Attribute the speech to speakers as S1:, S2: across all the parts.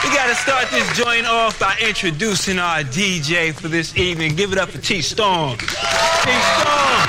S1: We gotta start this joint off by introducing our DJ for this evening. Give it up for T Storm. T Storm.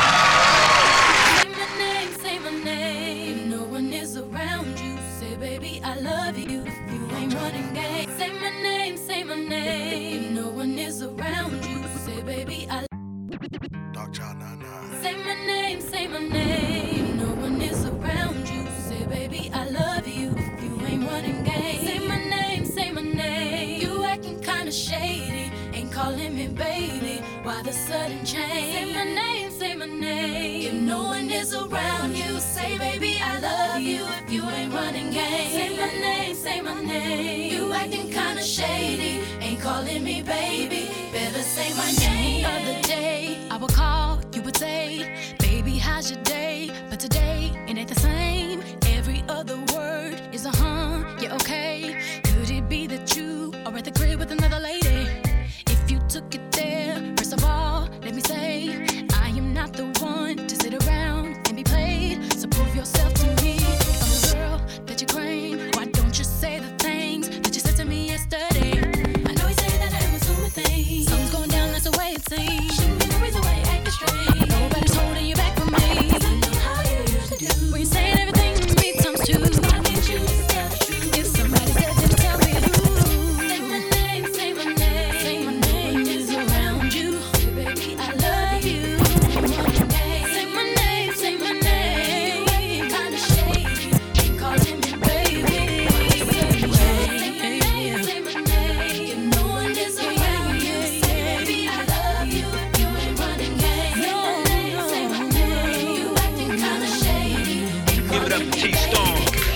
S2: Say my name. No one is around you. Say, baby, I love you. If you ain't running game. Say my name. Say my name. No one is around you. Say, baby, I.
S3: Dog John 99.
S2: Say my name. Say my name. No one is around you. Say, baby, I love you. If you ain't running game. Say my name. Say my name. You acting kinda shady. Ain't calling me baby. Why the sudden change? Say my name. Say my name. If no one is around you, say baby I love you. If you ain't running game. Say my name. Say my name. You acting kinda shady. Ain't calling me baby. Better say my name. The other day I would call, you would say, baby, how's your day? But today it ain't the same. Every other word is a yeah, okay. Could it be that you are at the crib with another lady? If you took it there, first of all, let me say, I am not the one to sit around and be played. So prove yourself to me. If I'm the girl that you claim, why don't you say the things that you said to me yesterday? I know you say that I'm assuming things. Something's going down, that's the way it seems. Shouldn't be no reason why you're acting strange. Nobody's holding you back from me. I know how you usually do. When you're saying everything to me times two. I need you to tell the truth. If somebody said, then tell me who. Say my name, say my name. Say my name is around you. Say, baby, I love you. Say my name, say my name. You acting kinda shady. Ain't calling me baby. Say my name, say my name. If no one is around you, say baby I love you. If you ain't running game. Say my name, say my name. You acting kinda shady. Ain't
S1: Give it up
S2: calling
S1: for
S2: me
S1: T
S2: baby.
S1: Storm.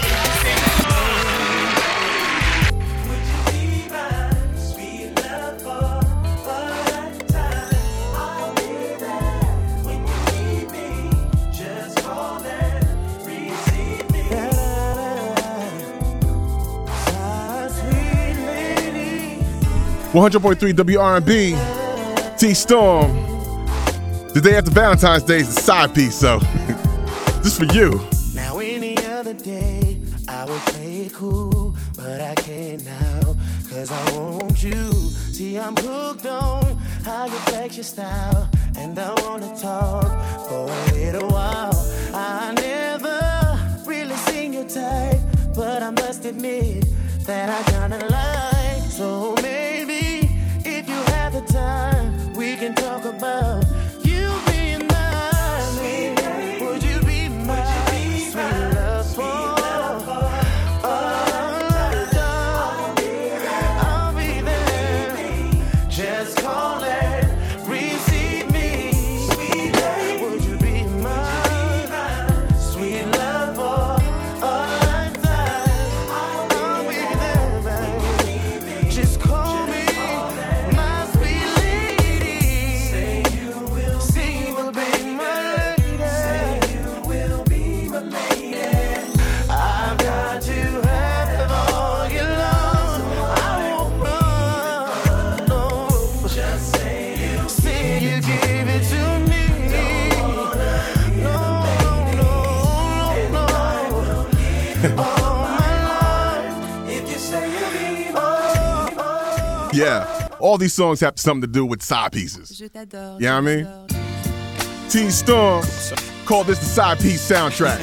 S3: One 100.3 WRB, T Storm. The day after Valentine's Day is a side piece, so just for you.
S4: Now any other day I would play it cool, but I can't now, cause I want you. See, I'm hooked on how you flex your style, and I wanna talk for a little while. I never really seen your type, but I must admit that I kinda like. So maybe if you have the time, we can talk about you being mine. Would you be my sweet love for? I'll be there. Just call and receive me. Would you be my sweet love for a lifetime? I'll be there, baby. Just call me my sweet lady. Say you will be my lady. Say you will be my lady. I've got to have all your love. I won't run. No. Just say you give it to me. No. All my life. If you say you leave,
S3: Yeah, all these songs have something to do with side pieces.
S5: Je t'adore.
S3: You know what I mean?
S5: t'adore.
S3: T Storm, call this the side piece soundtrack.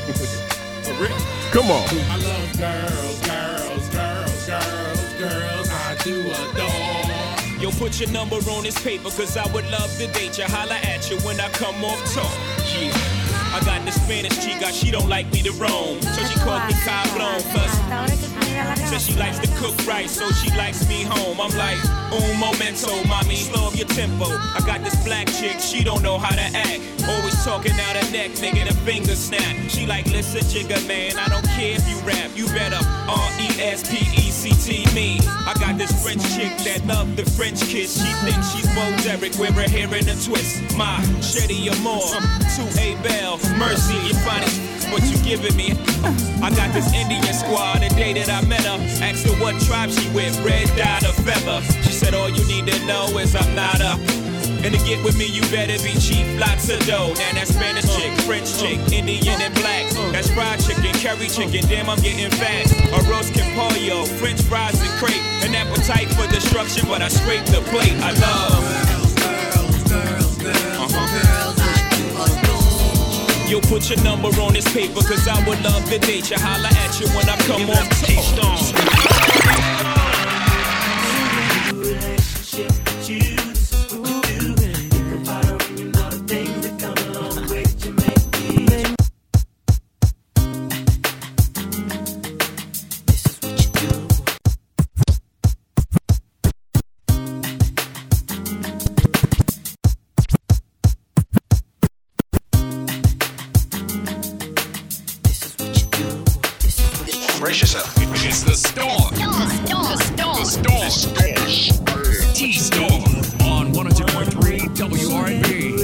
S3: Come on.
S6: I love girls, I do adore.
S7: Yo, put your number on this paper, cause I would love to date you. Holla at you when I come off tour. Yeah. I got this Spanish chica, she don't like me to roam. So she calls me Cablon, says she likes to cook right, so she likes me home. I'm like, un momento, mommy, slow up your tempo. I got this black chick, she don't know how to act. Always talking out her neck, making a finger snap. She like, listen, jigga, man, I don't care if you rap. You better R-E-S-P-E-C-T me. I got this French chick that love the French kiss. She thinks she's Bo Derek, wear her hair in a twist. My Shetty Amore, to A-Bell, Mercy, you finest what you giving me. I got this Indian squad, the day that I met her. Asked her what tribe she with, red dot or feather. She said all you need to know is I'm not a And to get with me, you better be cheap, lots of dough. Now that's Spanish chick, French chick, Indian and black. That's fried chicken, curry chicken, damn I'm getting fat. Arroz con pollo, French fries and crepe. An appetite for destruction, but I scrape the plate. I love Yo, put your number on this paper, cause I would love to date you. Holla at you when I come off T-Stone.
S5: Brace yourself.
S8: It's the Storm. The Storm. T-Storm on 102.3 WRNB.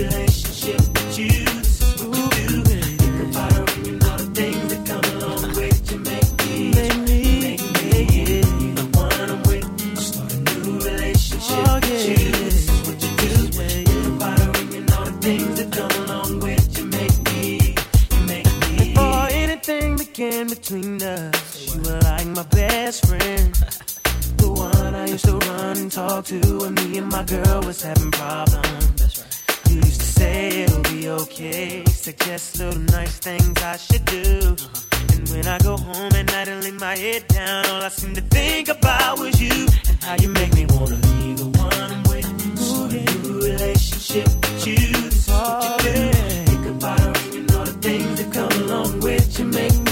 S4: Between us, you were like my best friend, the one I used to run and talk to when me and my girl was having problems. That's right. You used to say it'll be okay, suggest little nice things I should do. And when I go home at night and lay my head down, all I seem to think about was you and how you make me wanna be the one I'm with. Start a new relationship with you. This is what you do. Think about her and all the things that come along with you. Make me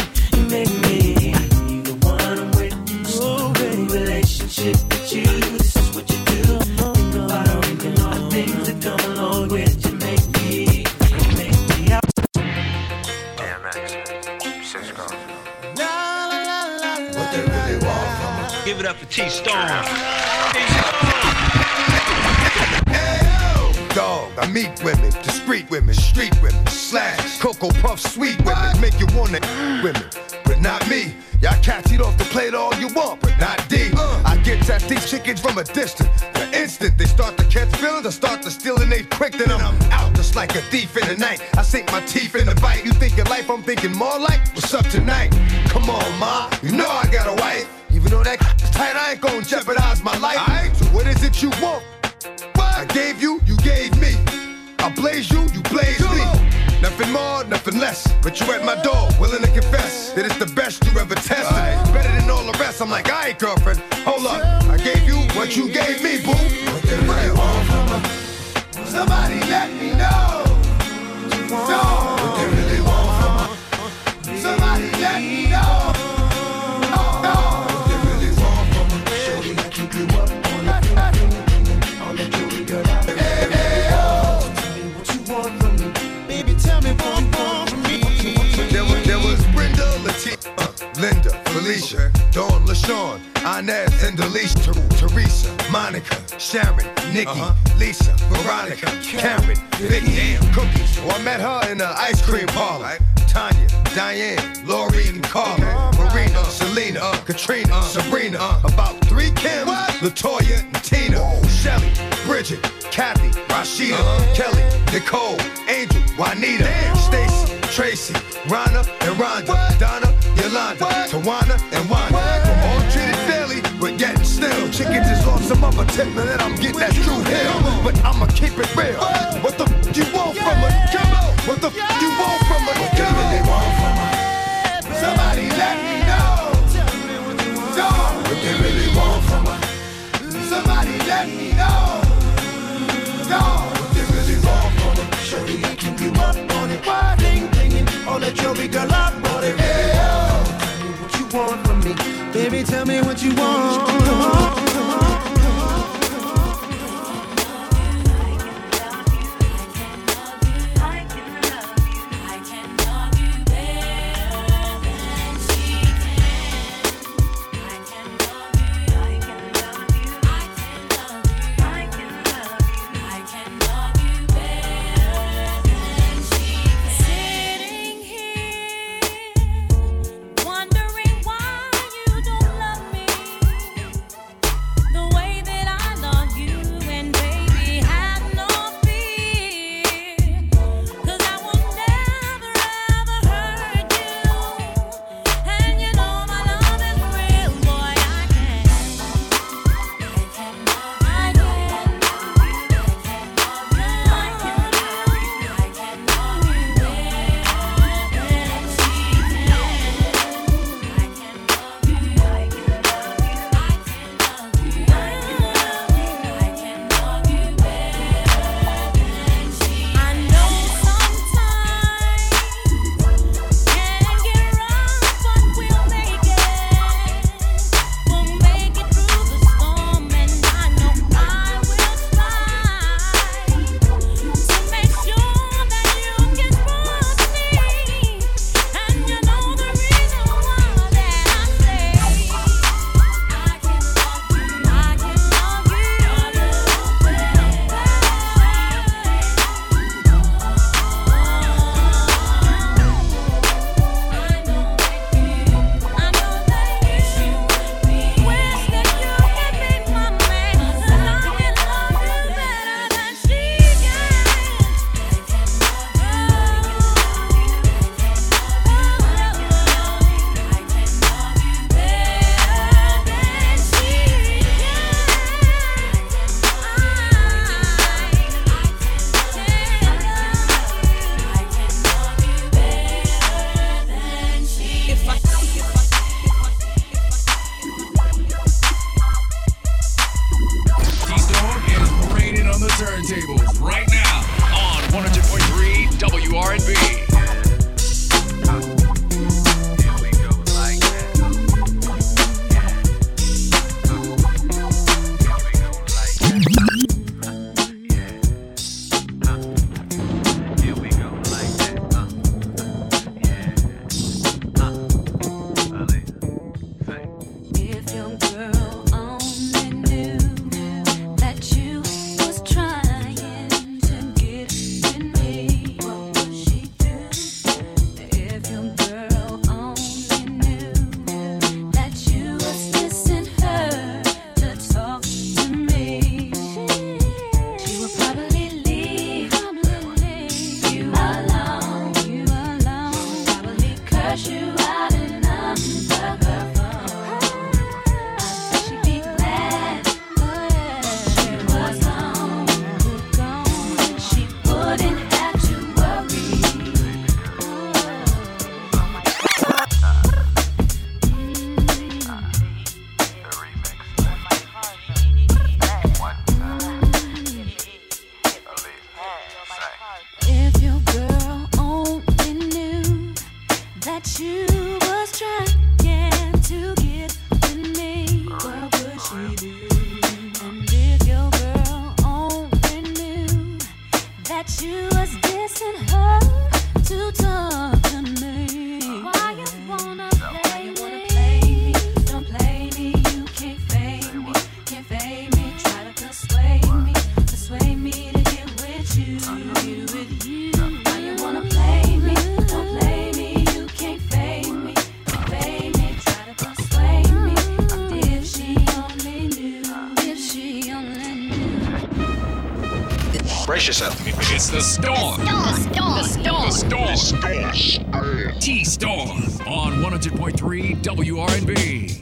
S4: the one I'm with. Oh, baby, relationship with you. This is what you do. Think about her and all the things that come along with you. Make me out.
S5: Damn, man. 6 girls.
S4: What they really want from her.
S1: Give it up for T-Storm.
S9: Dog, I meet women, discreet women, street women, slash, Cocoa Puff, sweet women, make you wanna women, but not me. Y'all cats eat off the plate all you want, but not D. I get at these chickens from a distance. The instant they start to catch feelings, I start to steal and they quick, then I'm out just like a thief in the night. I sink my teeth in the bite. You think your life, I'm thinking more like, what's up tonight? Come on, ma, you know I got a wife. Even though that tight, I ain't gonna jeopardize my life. So what is it you want? I gave you, you gave me. I blaze you, you blaze me. Nothing more, nothing less. But you at my door, willing to confess that it's the best you ever tested. Better than all the rest. I'm like, alright, girlfriend, hold up. I gave you what you gave me, boo. What they really want from her? Somebody let me know. What they really want from her? Somebody let me know. What they really want from her? Shorty, I keep you up on the on the jewelry girl. There was Brenda, Latifah, Linda, Felicia, Dawn, LaShawn, Inez, and Alicia, Teresa, Monica, Sharon, Nikki, Lisa, Veronica, Karen, Vicky, Cookies. Oh, I met her in the ice cream parlor. Tanya, Diane, Lori, and Carla, Marina, Selena, Katrina, Sabrina, about 3 Kim, Latoya, and Tina, Shelly, Bridget, Kathy, Rashida, Kelly, Nicole, Angel, Juanita, Stacy, Tracy, Rhonda and Rhonda, Donna, Yolanda, Tawana and Wanda. We're all treated fairly, but yet still, chickens is off some other tip, and then I'm getting that true hill. But I'ma keep it real. What the f you want from a Kimbo? What the f you want from a Kimbo? What they want from her? Somebody let me know. What they really want from her? Somebody let me know. What they really want from her? Shorty, I keep you up on it. All that jewelry, girl, I bought it. Tell me what you want from me. Baby, tell me what you want.
S5: Brace yourself.
S8: It's the Storm. The Storm. T-Storm on 100.3 WRNB.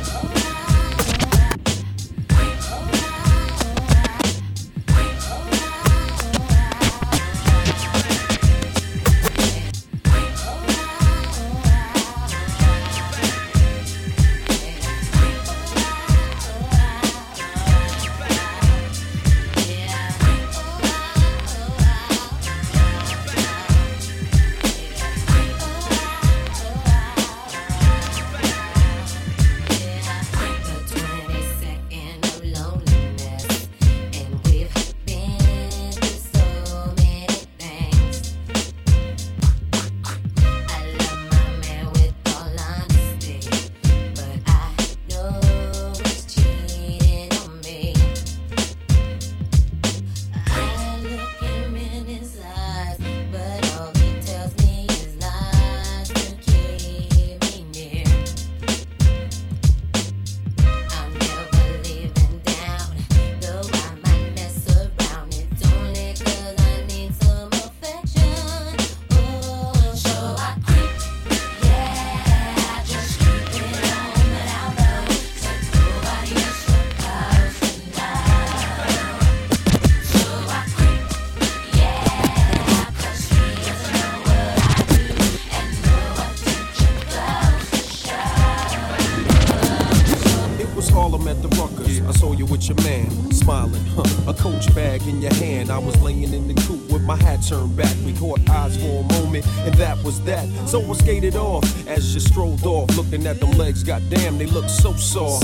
S10: Turned back, we caught eyes for a moment, and that was that. So I skated off as you strolled off, looking at them legs. Goddamn, they look so soft.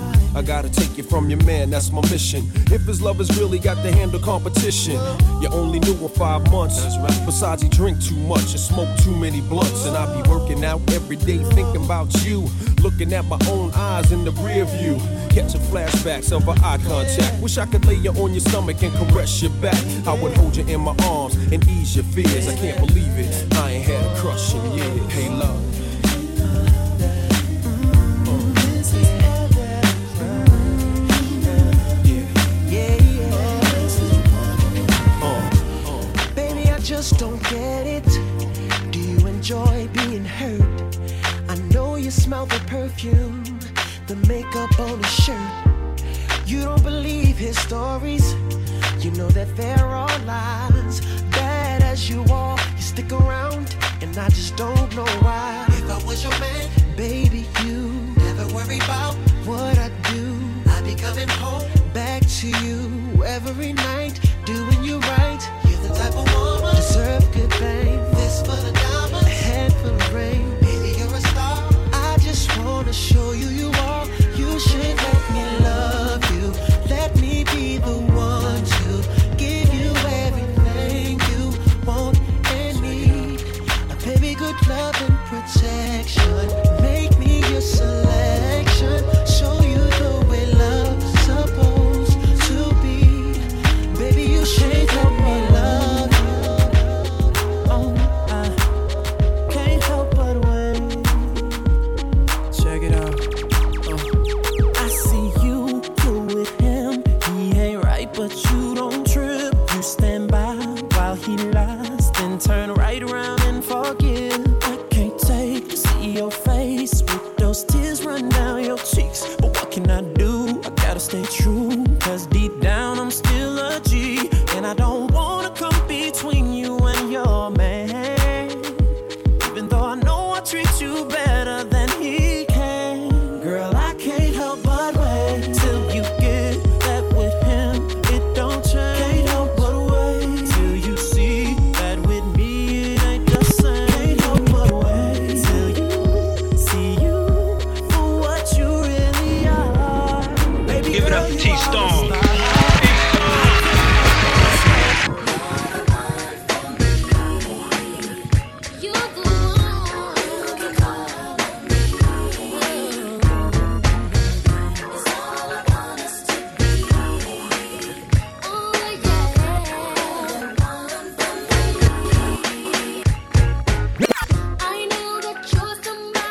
S10: I gotta take you from your man, that's my mission. If his love has really got to handle competition, you only knew him 5 months. Besides, he drink too much and smoke too many blunts. And I be working out every day thinking about you, looking at my own eyes in the rear view, catching flashbacks of our eye contact. Wish I could lay you on your stomach and caress your back. I would hold you in my arms and ease your fears. I can't believe it, I ain't had a crush in years. Hey love,
S4: just don't get it. Do you enjoy being hurt? I know you smell the perfume, the makeup on his shirt. You don't believe his stories. You know that there are lies. Bad as you are, you stick around, and I just don't know why. If I was your man, baby, you never worry about what I do. I'd be coming home back to you every night, doing you right. You're the type of woman deserve good fame. This full of diamonds, a head full of rain. Baby, you're a star. I just wanna show you you are. You should let me love you. Let me be the one to give you everything you want and need. Baby, good love and protection. Make me your selection. Show you the way love's supposed to be. Baby, you should let me love you. Oh, I can't help but wait. Check it out. I see you with him. He ain't right, but you don't trip. You stand by while he lies, then turn right around and forgive. I can't take to see your face with those tears run down your cheeks. But what can I do? I gotta stay true, 'cause deep down I'm still a G. And I don't wanna come between you and your man, even though I know I treat you better than he can. Girl, I can't help but wait till you get that with him. It don't change. Can't help but wait till you see that with me it ain't the same. Can't help but wait till you see you for what you really are. Baby,
S1: Give it
S4: girl,
S1: up for
S4: you
S1: T-Storm.
S4: are the star.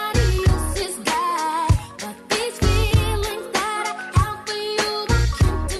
S2: But these feelings that I have for you, I can't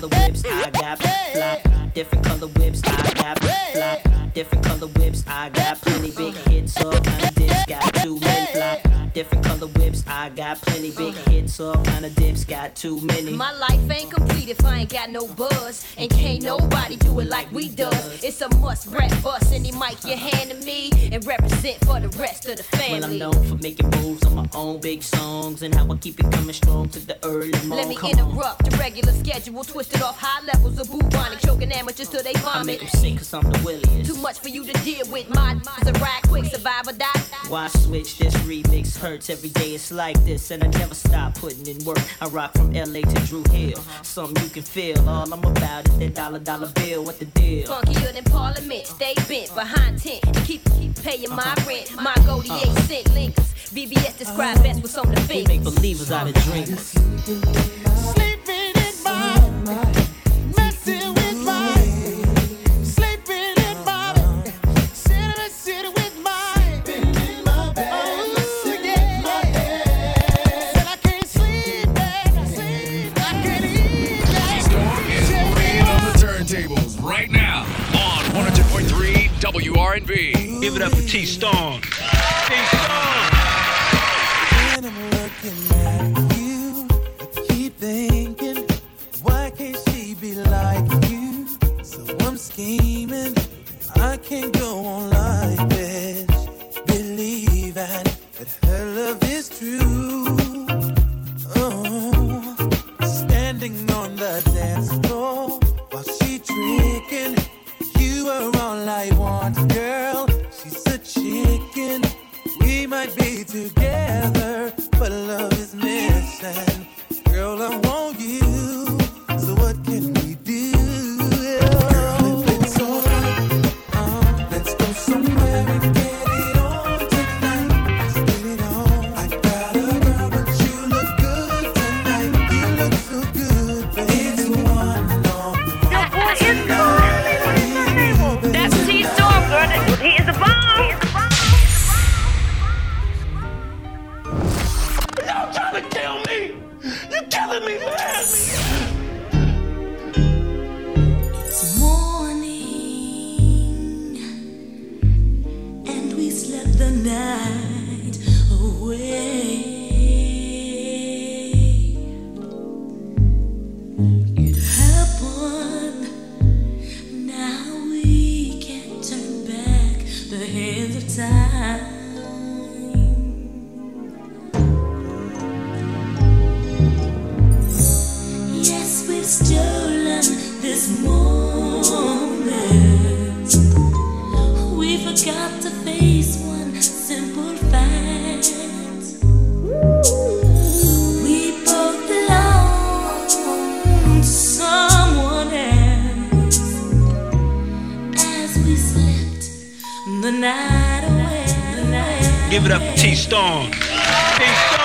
S11: color whips, I got fly. Different color whips, I got fly. Different color whips, I got plenty big hits. All kind of dips, got too many fly. Different color whips, I got plenty big hits. All kind of dips, got too many.
S12: My life ain't complete if I ain't got no buzz. And can't nobody do it like we does. It's a must rap bust. Any mic you hand to me and represent for the rest of the family.
S11: Well, I'm known for making moves on my own big songs and how I keep it coming strong to the early morning.
S12: Let me interrupt the regular schedule, twisted off high levels of bubonic, choking amateurs till they vomit.
S11: I make them sick cause I'm the williest.
S12: Too much for you to deal with. My is a ride quick, survive or die.
S11: Why switch? This remix hurts every day. It's like this, and I never stop putting in work. I rock from LA to Drew Hill. Something you can feel. All I'm about is that dollar bill. What the deal?
S12: Funkier than Parliament. Stay bent behind tent. Keep paying my rent. My Goldie 8-cent links. VBS describe best what's on the fence.
S11: We make believers out of dreamers.
S4: Sleeping in my, messing with my, sleeping in my, sitting with my, in my bed, oh yeah, my head. And I can't sleep, I can't eat.
S8: T-Storm is laying on the turntables right now on 100.3 WRNB.
S1: Give it up for T-Storm. T-Storm.
S4: When I'm looking at you, I keep thinking, why can't she be like you? So I'm scheming, I can't go on like this, believing that her love is true. Oh, standing on the dance floor while she tricking, you are all I want, girl. She's a chicken. We might be together, but love is missing. Girl, I want you, so what can we do? Girl, if it's alright, let's go somewhere and get it on tonight. Let's get it on. I got a girl, but you look good tonight. You look so good, baby. It's one long.
S13: Your boy is calling. That's T-Storm, girl. He is a bomb.
S4: Y'all trying to kill me? You killing me, man!
S2: It's morning, and we slept the night away. It happened, now we can't turn back the hands of time. Yes, we've stolen this moment. We forgot to face one simple fact. We both belong to someone else as we slept the night away.
S1: Give it up for T-Storm. T-Storm.